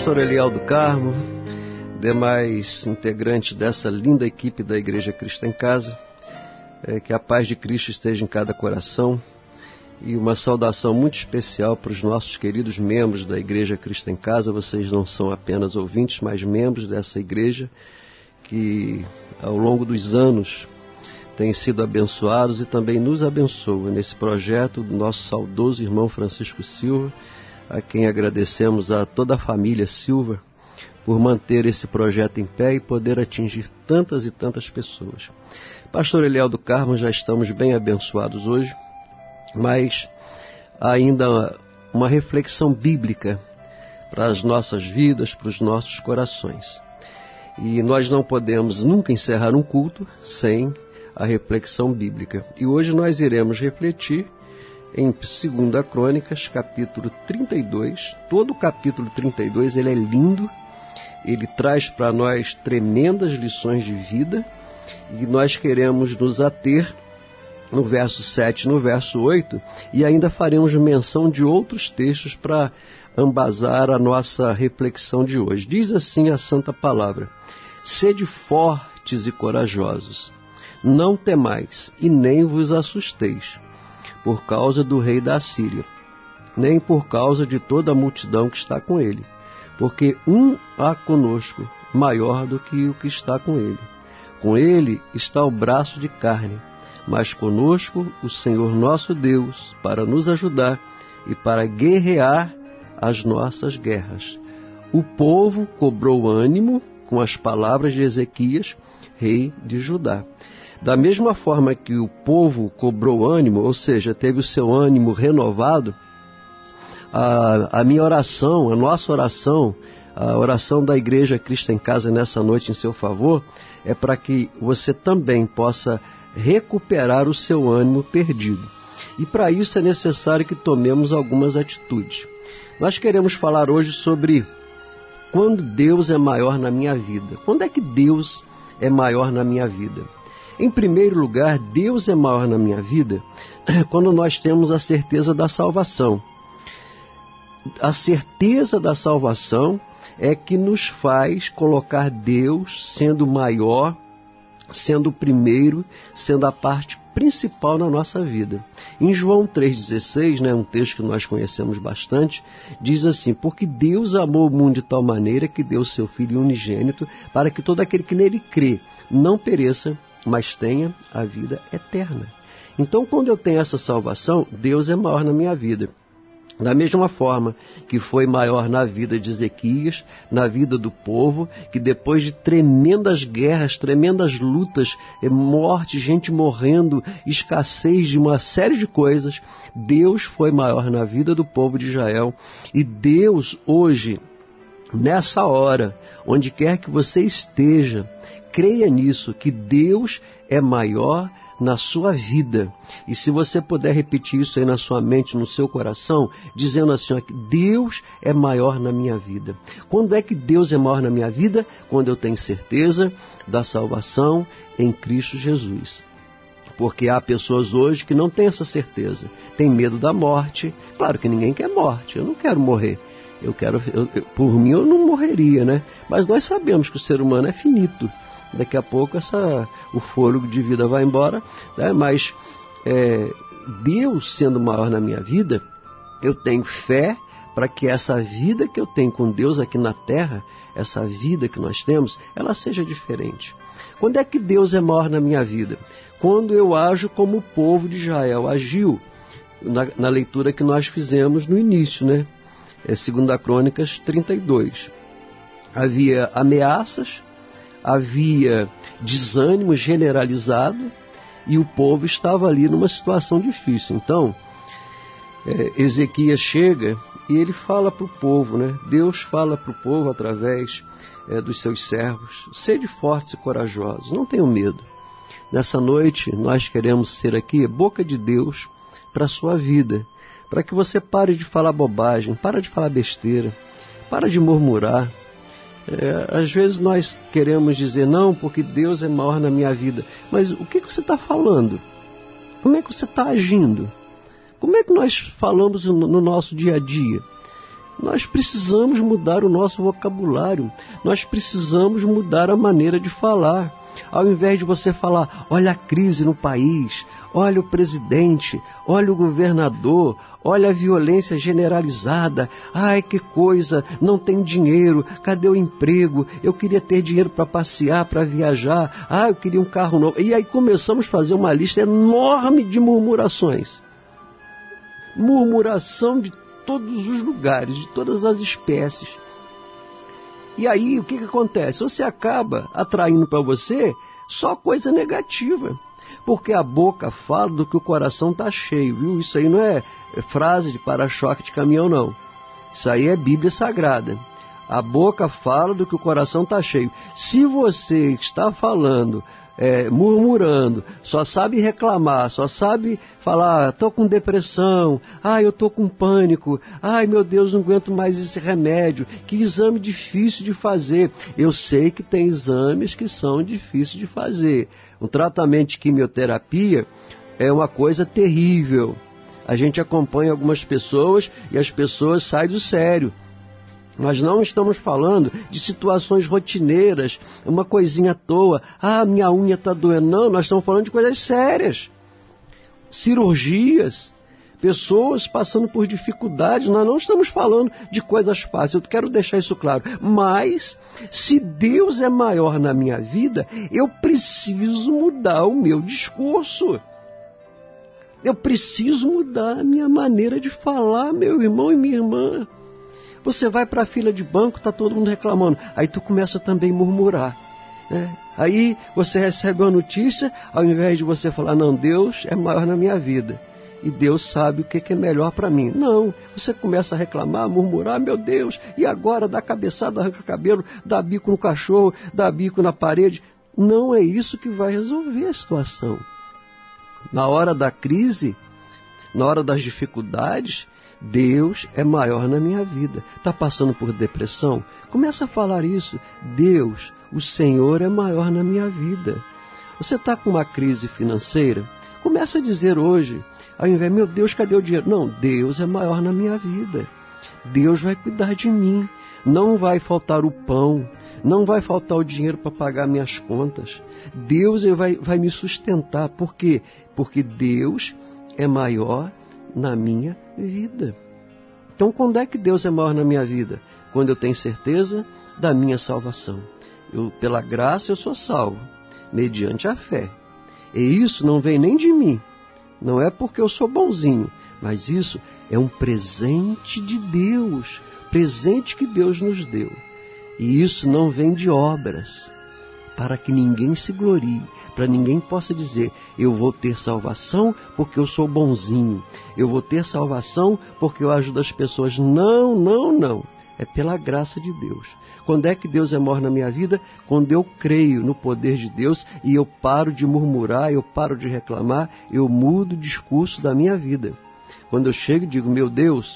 pastor Eliel do Carmo, demais integrantes dessa linda equipe da Igreja Cristo em Casa, que a paz de Cristo esteja em cada coração, e uma saudação muito especial para os nossos queridos membros da Igreja Cristo em Casa. Vocês não são apenas ouvintes, mas membros dessa igreja que ao longo dos anos têm sido abençoados e também nos abençoa nesse projeto do nosso saudoso irmão Francisco Silva, a quem agradecemos a toda a família Silva por manter esse projeto em pé e poder atingir tantas e tantas pessoas. Pastor Eliel do Carmo, já estamos bem abençoados hoje, mas ainda uma reflexão bíblica para as nossas vidas, para os nossos corações. E nós não podemos nunca encerrar um culto sem a reflexão bíblica. E hoje nós iremos refletir em 2 Crônicas, capítulo 32. Todo o capítulo 32 ele é lindo, ele traz para nós tremendas lições de vida, e nós queremos nos ater no verso 7 e no verso 8, e ainda faremos menção de outros textos para embasar a nossa reflexão de hoje. Diz assim a Santa Palavra: sede fortes e corajosos, não temais e nem vos assusteis, por causa do rei da Assíria, nem por causa de toda a multidão que está com ele, porque há conosco maior do que o que está com ele. Com ele está o braço de carne, mas conosco o Senhor nosso Deus, para nos ajudar e para guerrear as nossas guerras. O povo cobrou ânimo com as palavras de Ezequias, rei de Judá. Da mesma forma que o povo cobrou ânimo, ou seja, teve o seu ânimo renovado, a minha oração, a nossa oração, a oração da Igreja Cristo em Casa nessa noite em seu favor, é para que você também possa recuperar o seu ânimo perdido. E para isso é necessário que tomemos algumas atitudes. Nós queremos falar hoje sobre quando Deus é maior na minha vida. Quando é que Deus é maior na minha vida? Em primeiro lugar, Deus é maior na minha vida quando nós temos a certeza da salvação. A certeza da salvação é que nos faz colocar Deus sendo maior, sendo o primeiro, sendo a parte principal na nossa vida. Em João 3,16, um texto que nós conhecemos bastante, diz assim: porque Deus amou o mundo de tal maneira que deu seu Filho unigênito, para que todo aquele que nele crê não pereça, mas tenha a vida eterna. Então, quando eu tenho essa salvação, Deus é maior na minha vida. Da mesma forma que foi maior na vida de Ezequias, na vida do povo, que depois de tremendas guerras, tremendas lutas, morte, gente morrendo, escassez de uma série de coisas, Deus foi maior na vida do povo de Israel. E Deus hoje, nessa hora, onde quer que você esteja, creia nisso, que Deus é maior na sua vida. E se você puder repetir isso aí na sua mente, no seu coração, dizendo assim, ó, que Deus é maior na minha vida. Quando é que Deus é maior na minha vida? Quando eu tenho certeza da salvação em Cristo Jesus. Porque há pessoas hoje que não têm essa certeza, têm medo da morte. Claro que ninguém quer morte, eu não quero morrer. Por mim eu não morreria, né? Mas nós sabemos que o ser humano é finito. Daqui a pouco o fôlego de vida vai embora, né? Mas Deus sendo maior na minha vida, eu tenho fé para que essa vida que eu tenho com Deus aqui na terra, essa vida que nós temos, ela seja diferente. Quando é que Deus é maior na minha vida? Quando eu ajo como o povo de Israel agiu, na leitura que nós fizemos no início, né? 2 Crônicas 32. Havia ameaças, havia desânimo generalizado e o povo estava ali numa situação difícil. Então, Ezequias chega e ele fala para o povo, né? Deus fala para o povo através dos seus servos: sede fortes e corajosos, não tenham medo. Nessa noite nós queremos ser aqui boca de Deus para a sua vida, para que você pare de falar bobagem, para de falar besteira, para de murmurar. Às vezes nós queremos dizer não, porque Deus é maior na minha vida. Mas o que você está falando? Como é que você está agindo? Como é que nós falamos no nosso dia a dia? Nós precisamos mudar o nosso vocabulário, nós precisamos mudar a maneira de falar. Ao invés de você falar, olha a crise no país, olha o presidente, olha o governador, olha a violência generalizada, ai que coisa, não tenho dinheiro, cadê o emprego, eu queria ter dinheiro para passear, para viajar, eu queria um carro novo. E aí começamos a fazer uma lista enorme de murmurações. Murmuração de todos os lugares, de todas as espécies. E aí, o que acontece? Você acaba atraindo para você só coisa negativa. Porque a boca fala do que o coração está cheio, viu? Isso aí não é frase de para-choque de caminhão, não. Isso aí é Bíblia Sagrada. A boca fala do que o coração está cheio. Se você está falando, murmurando, só sabe reclamar, só sabe falar, estou com depressão, eu estou com pânico, meu Deus, não aguento mais esse remédio, que exame difícil de fazer. Eu sei que tem exames que são difíceis de fazer. Um tratamento de quimioterapia é uma coisa terrível. A gente acompanha algumas pessoas e as pessoas saem do sério. Nós não estamos falando de situações rotineiras, uma coisinha à toa, minha unha está doendo. Não, nós estamos falando de coisas sérias. Cirurgias, pessoas passando por dificuldades. Nós não estamos falando de coisas fáceis, eu quero deixar isso claro. Mas, se Deus é maior na minha vida, eu preciso mudar o meu discurso. Eu preciso mudar a minha maneira de falar, meu irmão e minha irmã. Você vai para a fila de banco, está todo mundo reclamando. Aí tu começa também a murmurar. Né? Aí você recebe uma notícia, ao invés de você falar, não, Deus é maior na minha vida. E Deus sabe o que é melhor para mim. Não, você começa a reclamar, a murmurar, meu Deus, e agora dá cabeçada, arranca cabelo, dá bico no cachorro, dá bico na parede. Não é isso que vai resolver a situação. Na hora da crise, na hora das dificuldades, Deus é maior na minha vida. Está passando por depressão? Começa a falar isso. Deus, o Senhor é maior na minha vida. Você está com uma crise financeira? Começa a dizer hoje, ao invés, meu Deus, cadê o dinheiro? Não, Deus é maior na minha vida. Deus vai cuidar de mim. Não vai faltar o pão. Não vai faltar o dinheiro para pagar minhas contas. Deus vai me sustentar. Por quê? Porque Deus é maior na minha vida. Então, quando é que Deus é maior na minha vida? Quando eu tenho certeza da minha salvação. Pela graça eu sou salvo, mediante a fé. E isso não vem nem de mim. Não é porque eu sou bonzinho, mas isso é um presente de Deus. Presente que Deus nos deu. E isso não vem de obras, para que ninguém se glorie, para ninguém possa dizer, eu vou ter salvação porque eu sou bonzinho, eu vou ter salvação porque eu ajudo as pessoas. Não, não, não. É pela graça de Deus. Quando é que Deus é maior na minha vida? Quando eu creio no poder de Deus e eu paro de murmurar, eu paro de reclamar, eu mudo o discurso da minha vida. Quando eu chego e digo, meu Deus,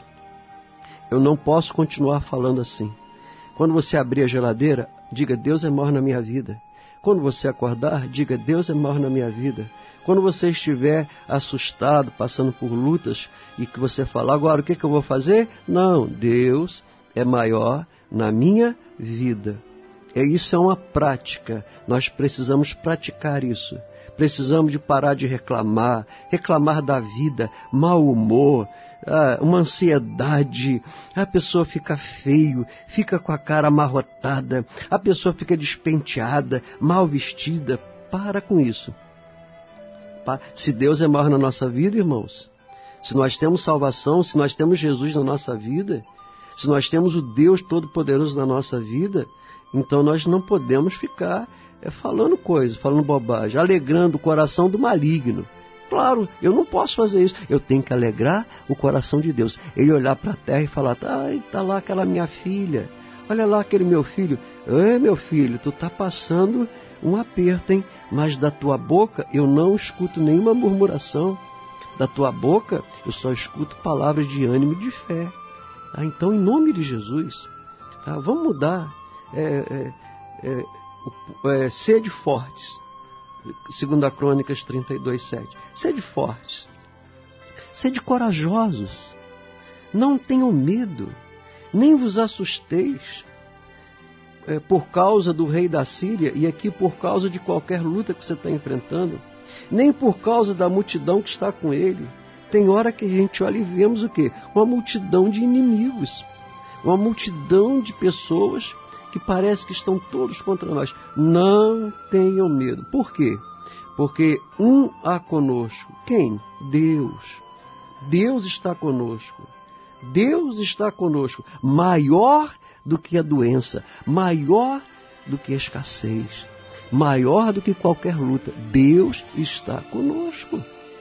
eu não posso continuar falando assim. Quando você abrir a geladeira, diga, Deus é maior na minha vida. Quando você acordar, diga, Deus é maior na minha vida. Quando você estiver assustado, passando por lutas, e que você falar, agora o que eu vou fazer? Não, Deus é maior na minha vida. Isso é uma prática. Nós precisamos praticar isso. Precisamos de parar de reclamar da vida, mau humor, uma ansiedade. A pessoa fica feio, fica com a cara amarrotada, a pessoa fica despenteada, mal vestida. Para com isso. Se Deus é maior na nossa vida, irmãos, se nós temos salvação, se nós temos Jesus na nossa vida, se nós temos o Deus Todo-Poderoso na nossa vida, então nós não podemos ficar falando coisas, falando bobagem, alegrando o coração do maligno. Claro, eu não posso fazer isso. Eu tenho que alegrar o coração de Deus. Ele olhar para a terra e falar, está lá aquela minha filha, olha lá aquele meu filho. Ei, meu filho, tu está passando um aperto, hein? Mas da tua boca eu não escuto nenhuma murmuração. Da tua boca eu só escuto palavras de ânimo e de fé. Então, em nome de Jesus, vamos mudar. Sede fortes. 2 Crônicas 32:7. Sede fortes. Sede corajosos. Não tenham medo. Nem vos assusteis por causa do rei da Síria, e aqui por causa de qualquer luta que você está enfrentando, nem por causa da multidão que está com ele. Tem hora que a gente olha e vemos o quê? Uma multidão de inimigos, uma multidão de pessoas que parece que estão todos contra nós. Não tenham medo. Por quê? Porque há conosco. Quem? Deus. Deus está conosco. Deus está conosco. Maior do que a doença, maior do que a escassez, maior do que qualquer luta. Deus está conosco.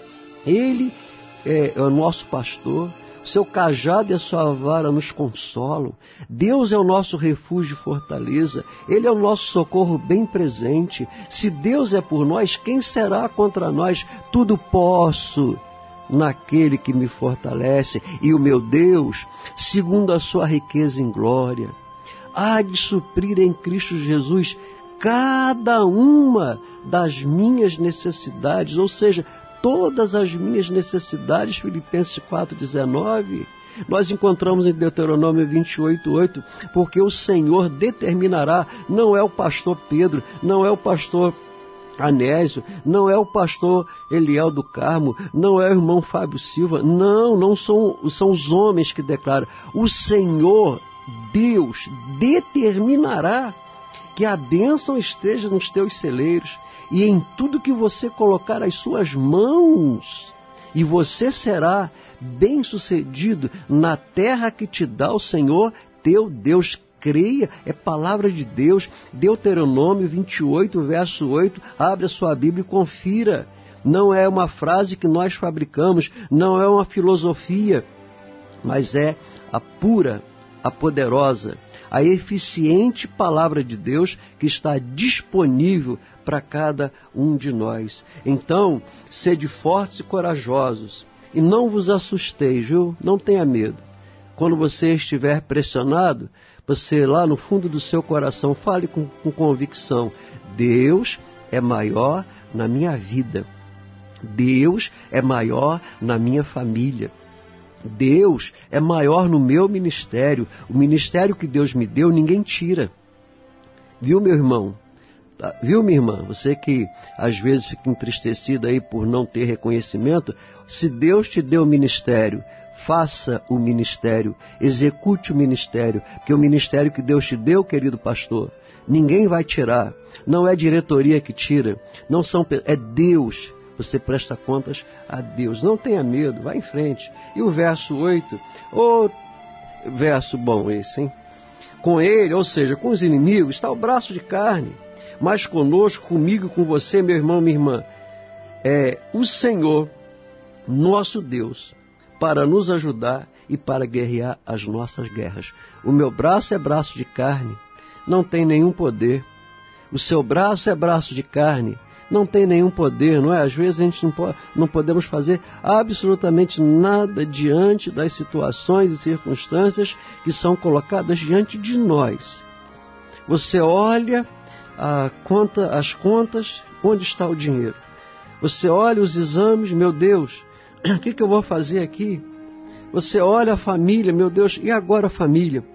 Ele é o nosso pastor. Seu cajado e a sua vara nos consolam. Deus é o nosso refúgio e fortaleza. Ele é o nosso socorro bem presente. Se Deus é por nós, quem será contra nós? Tudo posso naquele que me fortalece. E o meu Deus, segundo a sua riqueza em glória, há de suprir em Cristo Jesus cada uma das minhas necessidades, ou seja, todas as minhas necessidades. Filipenses 4,19, nós encontramos em Deuteronômio 28,8, porque o Senhor determinará, não é o pastor Pedro, não é o pastor Anésio, não é o pastor Eliel do Carmo, não é o irmão Fábio Silva, não são os homens que declaram. O Senhor, Deus, determinará que a bênção esteja nos teus celeiros e em tudo que você colocar as suas mãos, e você será bem-sucedido na terra que te dá o Senhor teu Deus. Creia, é palavra de Deus. Deuteronômio 28, verso 8, abre a sua Bíblia e confira. Não é uma frase que nós fabricamos, não é uma filosofia, mas é a pura, a poderosa, a eficiente palavra de Deus que está disponível para cada um de nós. Então, sede fortes e corajosos, e não vos assusteis, viu? Não tenha medo. Quando você estiver pressionado, você lá no fundo do seu coração fale com convicção: Deus é maior na minha vida. Deus é maior na minha família. Deus é maior no meu ministério. O ministério que Deus me deu, ninguém tira. Viu, meu irmão? Viu, minha irmã? Você que às vezes fica entristecido aí por não ter reconhecimento, se Deus te deu o ministério, faça o ministério, execute o ministério, porque o ministério que Deus te deu, querido pastor, ninguém vai tirar. Não é diretoria que tira, é Deus. Você presta contas a Deus. Não tenha medo, vá em frente. E o verso 8, verso bom esse, hein? Com ele, ou seja, com os inimigos, está o braço de carne, mas conosco, comigo, com você, meu irmão, minha irmã, é o Senhor, nosso Deus, para nos ajudar e para guerrear as nossas guerras. O meu braço é braço de carne, não tem nenhum poder. O seu braço é braço de carne, não tem nenhum poder, não é? Às vezes a gente não podemos fazer absolutamente nada diante das situações e circunstâncias que são colocadas diante de nós. Você olha as contas, onde está o dinheiro? Você olha os exames, meu Deus, o que eu vou fazer aqui? Você olha a família, meu Deus, e agora a família?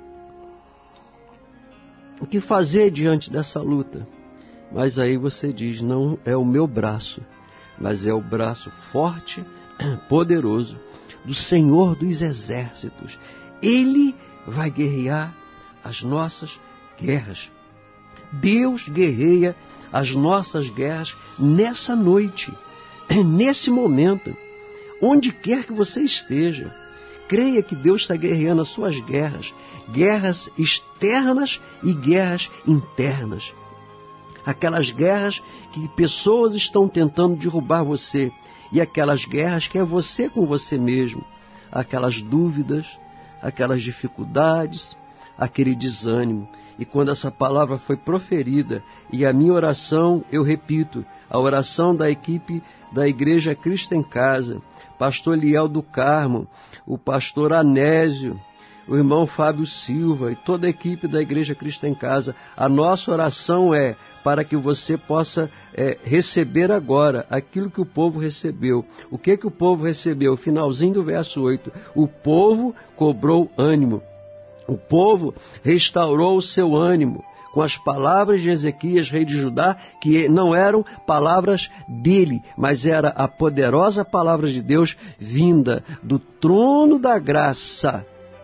O que fazer diante dessa luta? Mas aí você diz: não é o meu braço, mas é o braço forte, poderoso do Senhor dos Exércitos. Ele vai guerrear as nossas guerras. Deus guerreia as nossas guerras nessa noite, nesse momento, onde quer que você esteja. Creia que Deus está guerreando as suas guerras, guerras externas e guerras internas. Aquelas guerras que pessoas estão tentando derrubar você, e aquelas guerras que é você com você mesmo, aquelas dúvidas, aquelas dificuldades, aquele desânimo. E quando essa palavra foi proferida, e a minha oração, eu repito, a oração da equipe da Igreja Cristo em Casa, pastor Eliel do Carmo, o pastor Anésio, o irmão Fábio Silva e toda a equipe da Igreja Cristo em Casa, a nossa oração é para que você possa receber agora aquilo que o povo recebeu. O que o povo recebeu? Finalzinho do verso 8. O povo cobrou ânimo. O povo restaurou o seu ânimo com as palavras de Ezequias, rei de Judá, que não eram palavras dele, mas era a poderosa palavra de Deus vinda do trono da graça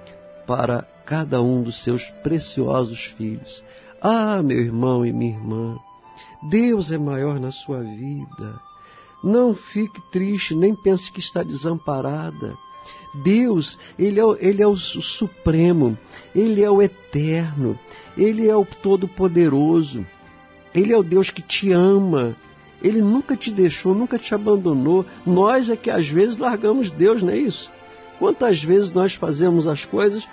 para cada um dos seus preciosos filhos. Ah, meu irmão e minha irmã, Deus é maior na sua vida. Não fique triste, nem pense que está desamparada. Deus, Ele é o Supremo, Ele é o Eterno, Ele é o Todo-Poderoso, Ele é o Deus que te ama, Ele nunca te deixou, nunca te abandonou. Nós é que às vezes largamos Deus, não é isso? Quantas vezes nós fazemos as coisas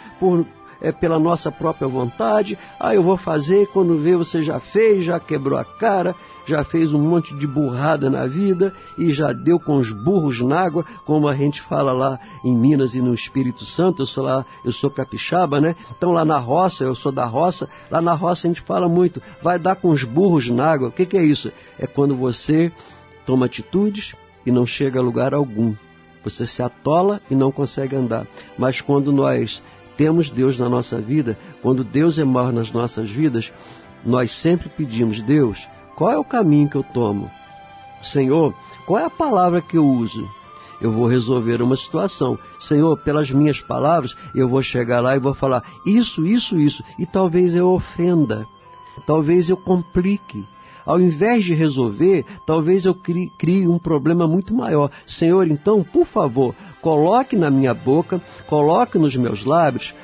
pela nossa própria vontade? Eu vou fazer, quando vê você já fez, já quebrou a cara, já fez um monte de burrada na vida e já deu com os burros na água, como a gente fala lá em Minas e no Espírito Santo. Eu sou capixaba, né? Então lá na roça, eu sou da roça, lá na roça a gente fala muito, vai dar com os burros na água. O que é isso? É quando você toma atitudes e não chega a lugar algum. Você se atola e não consegue andar. Mas quando nós temos Deus na nossa vida, quando Deus é maior nas nossas vidas, nós sempre pedimos: Deus, qual é o caminho que eu tomo? Senhor, qual é a palavra que eu uso? Eu vou resolver uma situação. Senhor, pelas minhas palavras, eu vou chegar lá e vou falar isso, isso, isso. E talvez eu ofenda, talvez eu complique. Ao invés de resolver, talvez eu crie um problema muito maior. Senhor, então, por favor, coloque na minha boca, coloque nos meus lábios,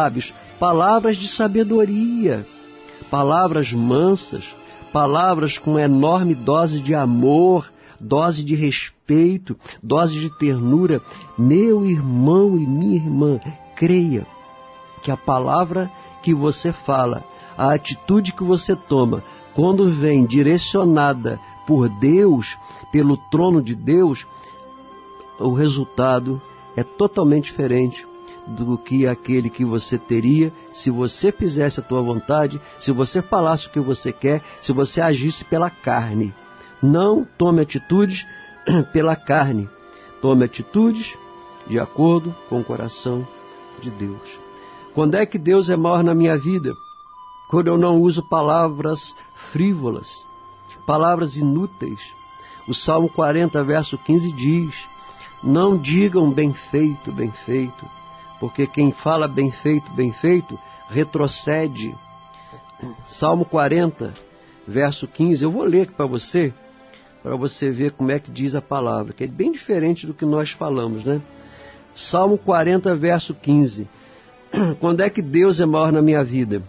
palavras de sabedoria, palavras mansas, palavras com enorme dose de amor, dose de respeito, dose de ternura. Meu irmão e minha irmã, creia que a palavra que você fala, a atitude que você toma, quando vem direcionada por Deus, pelo trono de Deus, o resultado é totalmente diferente do que aquele que você teria se você fizesse a tua vontade, se você falasse o que você quer, se você agisse pela carne. Não tome atitudes pela carne. Tome atitudes de acordo com o coração de Deus. Quando é que Deus é maior na minha vida? Quando eu não uso palavras frívolas, palavras inúteis. O Salmo 40, verso 15 diz: não digam bem feito, porque quem fala bem feito, retrocede. Salmo 40, verso 15, eu vou ler aqui para você ver como é que diz a palavra, que é bem diferente do que nós falamos, né? Salmo 40, verso 15. Quando é que Deus é maior na minha vida?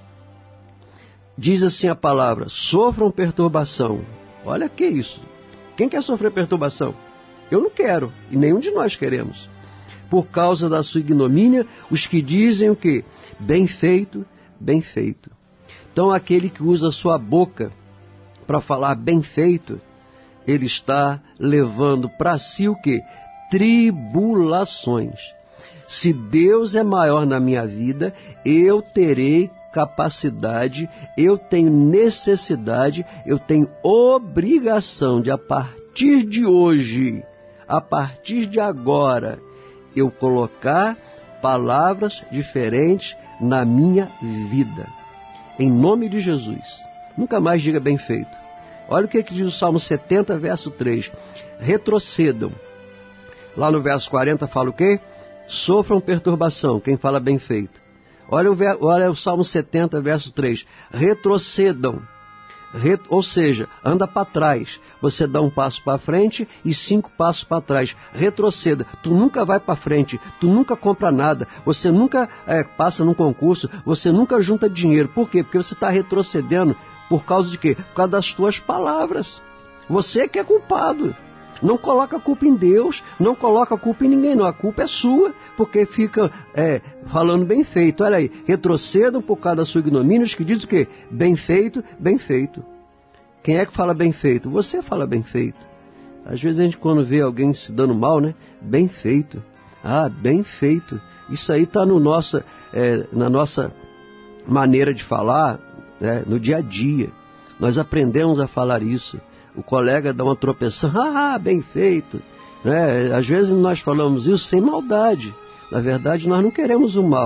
Diz assim a palavra: sofram perturbação. Olha que isso. Quem quer sofrer perturbação? Eu não quero, e nenhum de nós queremos. Por causa da sua ignomínia, os que dizem o quê? Bem feito, bem feito. Então aquele que usa a sua boca para falar bem feito, ele está levando para si o quê? Tribulações. Se Deus é maior na minha vida, eu terei capacidade, eu tenho necessidade, eu tenho obrigação de, a partir de hoje, a partir de agora, eu colocar palavras diferentes na minha vida. Em nome de Jesus. Nunca mais diga bem feito. Olha o que diz o Salmo 70, verso 3. Retrocedam. Lá no verso 40 fala o quê? Sofram perturbação, quem fala bem feito. Olha o Salmo 70, verso 3. Retrocedam. Ou seja, anda para trás. Você dá um passo para frente e 5 passos para trás. Retroceda. Tu nunca vai para frente. Tu nunca compra nada. Você nunca passa num concurso. Você nunca junta dinheiro. Por quê? Porque você está retrocedendo. Por causa de quê? Por causa das tuas palavras. Você que é culpado. Não coloca a culpa em Deus, não coloca a culpa em ninguém, não. A culpa é sua, porque fica falando bem feito. Olha aí, retrocedam por causa da sua ignomínia, os que dizem o quê? Bem feito, bem feito. Quem é que fala bem feito? Você fala bem feito. Às vezes a gente, quando vê alguém se dando mal, né? Bem feito. Ah, bem feito. Isso aí está na nossa maneira de falar, né? No dia a dia. Nós aprendemos a falar isso. O colega dá uma tropeção, bem feito. Às vezes nós falamos isso sem maldade. Na verdade, nós não queremos o mal.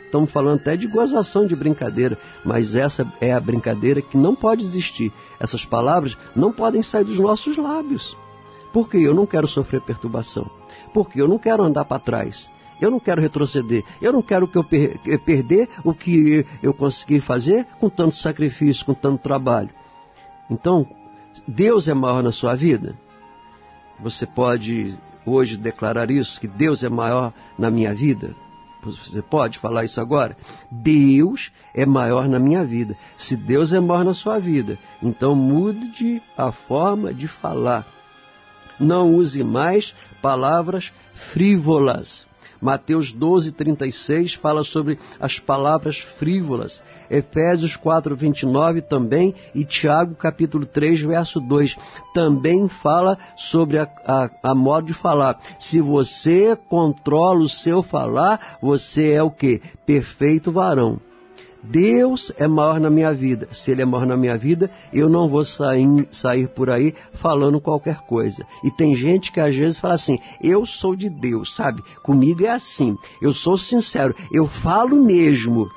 Estamos falando até de gozação, de brincadeira, mas essa é a brincadeira que não pode existir. Essas palavras não podem sair dos nossos lábios. Porque eu não quero sofrer perturbação. Porque eu não quero andar para trás. Eu não quero retroceder. Eu não quero que eu perder o que eu consegui fazer com tanto sacrifício, com tanto trabalho. Então, Deus é maior na sua vida? Você pode hoje declarar isso, que Deus é maior na minha vida? Você pode falar isso agora? Deus é maior na minha vida. Se Deus é maior na sua vida, então mude a forma de falar. Não use mais palavras frívolas. Mateus 12:36 fala sobre as palavras frívolas. Efésios 4:29 também, e Tiago capítulo 3, verso 2, também fala sobre a modo de falar. Se você controla o seu falar, você é o quê? Perfeito varão. Deus é maior na minha vida. Se Ele é maior na minha vida, eu não vou sair por aí falando qualquer coisa. E tem gente que às vezes fala assim, eu sou de Deus, sabe? Comigo é assim, eu sou sincero, eu falo mesmo.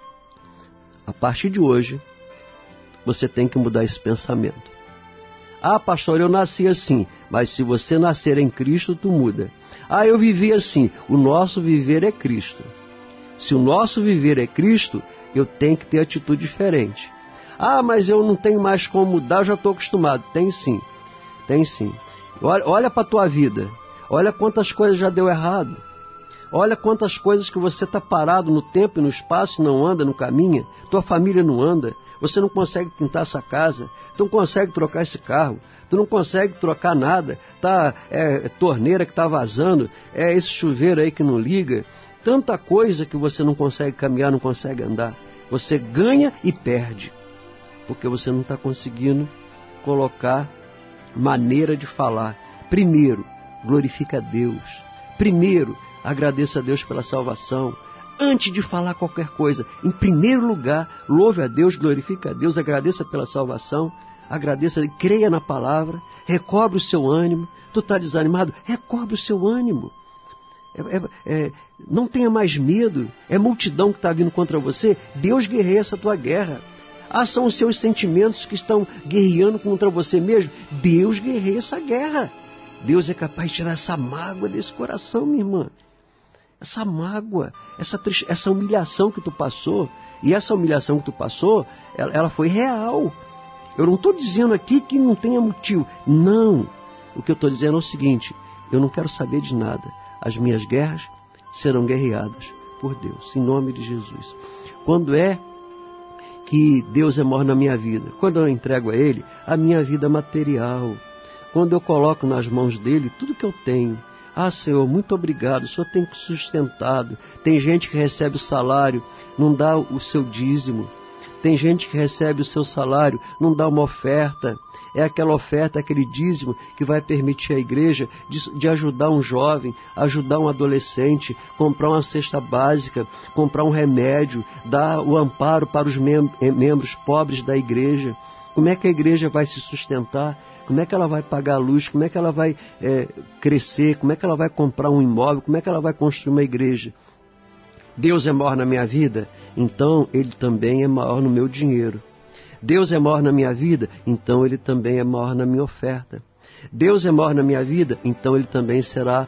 A partir de hoje, você tem que mudar esse pensamento. Ah, pastor, eu nasci assim, mas se você nascer em Cristo, tu muda. Ah, eu vivi assim. O nosso viver é Cristo. Se o nosso viver é Cristo, eu tenho que ter atitude diferente. Ah, mas eu não tenho mais como mudar, eu já estou acostumado. Tem sim, tem sim. Olha para a tua vida, olha quantas coisas já deu errado. Olha quantas coisas que você está parado no tempo e no espaço, não anda, não caminha, tua família não anda, você não consegue pintar essa casa, tu não consegue trocar esse carro, tu não consegue trocar nada, torneira que está vazando, esse chuveiro aí que não liga. Tanta coisa que você não consegue caminhar, não consegue andar. Você ganha e perde, porque você não está conseguindo colocar maneira de falar. Primeiro, glorifica a Deus. Primeiro, agradeça a Deus pela salvação. Antes de falar qualquer coisa, em primeiro lugar, louve a Deus, glorifica a Deus, agradeça pela salvação, agradeça, creia na palavra, recobre o seu ânimo. Tu está desanimado? Recobre o seu ânimo. Não tenha mais medo. É multidão que está vindo contra você. Deus guerreia essa tua guerra. Ah, são os seus sentimentos que estão guerreando contra você mesmo. Deus guerreia essa guerra. Deus é capaz de tirar essa mágoa desse coração, minha irmã. Essa mágoa, essa humilhação que tu passou. E essa humilhação que tu passou, ela foi real. Eu não estou dizendo aqui que não tenha motivo. Não. O que eu estou dizendo é o seguinte: eu não quero saber de nada. As minhas guerras serão guerreadas por Deus, em nome de Jesus. Quando é que Deus é maior na minha vida? Quando eu entrego a Ele a minha vida material. Quando eu coloco nas mãos dEle tudo que eu tenho. Ah, Senhor, muito obrigado, o Senhor tem sustentado. Tem gente que recebe o salário, não dá o seu dízimo. Tem gente que recebe o seu salário, não dá uma oferta. É aquela oferta, aquele dízimo que vai permitir à igreja de ajudar um jovem, ajudar um adolescente, comprar uma cesta básica, comprar um remédio, dar o amparo para os membros pobres da igreja. Como é que a igreja vai se sustentar? Como é que ela vai pagar a luz? Como é que ela vai crescer? Como é que ela vai comprar um imóvel? Como é que ela vai construir uma igreja? Deus é maior na minha vida? Então Ele também é maior no meu dinheiro. Deus é maior na minha vida? Então Ele também é maior na minha oferta. Deus é maior na minha vida? Então Ele também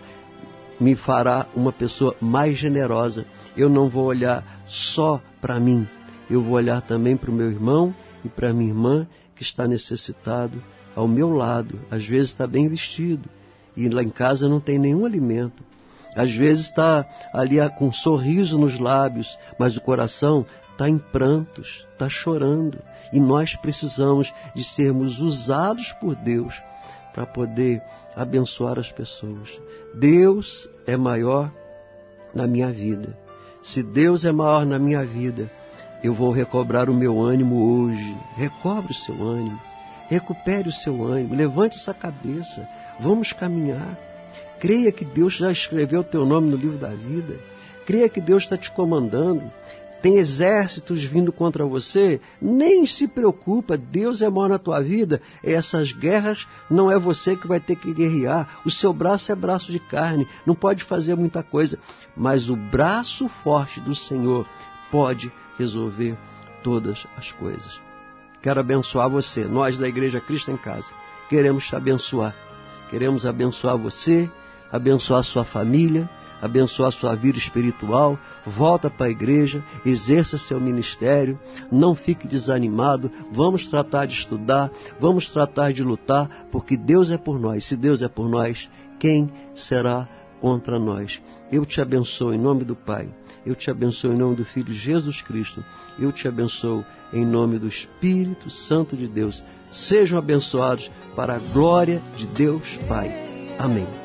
me fará uma pessoa mais generosa. Eu não vou olhar só para mim. Eu vou olhar também para o meu irmão e para a minha irmã que está necessitado ao meu lado. Às vezes está bem vestido e lá em casa não tem nenhum alimento. Às vezes está ali com um sorriso nos lábios, mas o coração está em prantos, está chorando. E nós precisamos de sermos usados por Deus para poder abençoar as pessoas. Deus é maior na minha vida. Se Deus é maior na minha vida, eu vou recobrar o meu ânimo hoje. Recobre o seu ânimo, recupere o seu ânimo, levante essa cabeça, vamos caminhar. Creia que Deus já escreveu o teu nome no livro da vida. Creia que Deus está te comandando. tem exércitos vindo contra você, nem se preocupa, Deus é maior na tua vida. Essas guerras não é você que vai ter que guerrear, o seu braço é braço de carne, não pode fazer muita coisa, mas o braço forte do Senhor pode resolver todas as coisas. Quero abençoar você, nós da Igreja Cristo em Casa, queremos te abençoar, queremos abençoar você, abençoar sua família, abençoar sua vida espiritual. Volta para a igreja, exerça seu ministério, não fique desanimado, vamos tratar de estudar, vamos tratar de lutar, porque Deus é por nós. Se Deus é por nós, quem será contra nós? Eu te abençoo em nome do Pai, eu te abençoo em nome do Filho Jesus Cristo, eu te abençoo em nome do Espírito Santo de Deus. Sejam abençoados para a glória de Deus Pai. Amém.